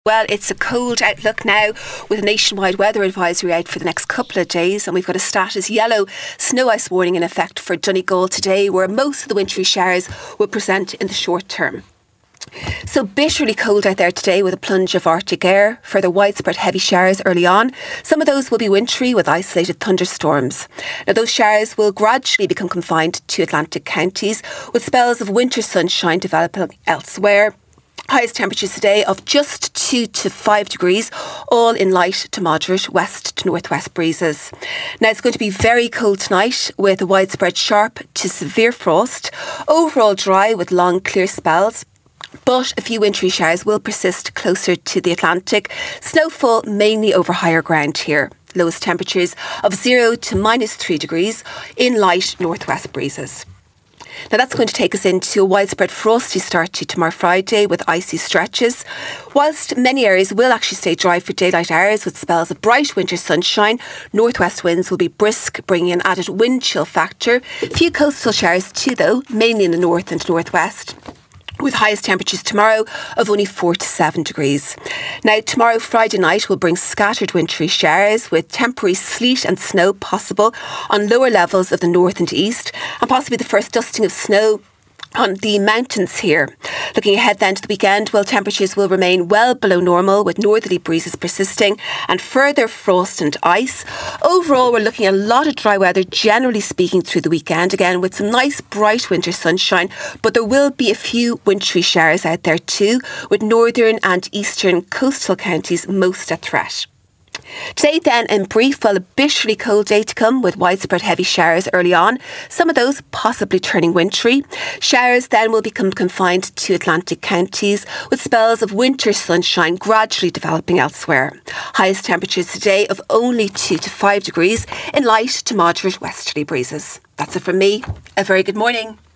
Well, it's a cold outlook now with a nationwide weather advisory out for the next couple of days, and we've got a status yellow snow ice warning in effect for Donegal today, where most of the wintry showers will present in the short term. So bitterly cold out there today with a plunge of Arctic air, further widespread heavy showers early on. Some of those will be wintry with isolated thunderstorms. Now those showers will gradually become confined to Atlantic counties with spells of winter sunshine developing elsewhere. Highest temperatures today of just 2 to 5 degrees, all in light to moderate west to northwest breezes. Now it's going to be very cold tonight with a widespread sharp to severe frost. Overall dry with long clear spells, but a few wintry showers will persist closer to the Atlantic. Snowfall mainly over higher ground here. Lowest temperatures of 0 to -3 degrees in light northwest breezes. Now that's going to take us into a widespread frosty start to tomorrow Friday with icy stretches. Whilst many areas will actually stay dry for daylight hours with spells of bright winter sunshine, northwest winds will be brisk, bringing an added wind chill factor. Few coastal showers too though, mainly in the north and northwest, with highest temperatures tomorrow of only 4 to 7 degrees. Now, tomorrow, Friday night, will bring scattered wintry showers with temporary sleet and snow possible on lower levels of the north and east, and possibly the first dusting of snow on the mountains here. Looking ahead then to the weekend, well, temperatures will remain well below normal with northerly breezes persisting and further frost and ice. Overall, we're looking at a lot of dry weather, generally speaking, through the weekend, again with some nice bright winter sunshine, but there will be a few wintry showers out there too, with northern and eastern coastal counties most at threat. Today then, in brief, well, a bitterly cold day to come with widespread heavy showers early on, some of those possibly turning wintry. Showers then will become confined to Atlantic counties with spells of winter sunshine gradually developing elsewhere. Highest temperatures today of only 2 to 5 degrees in light to moderate westerly breezes. That's it from me. A very good morning.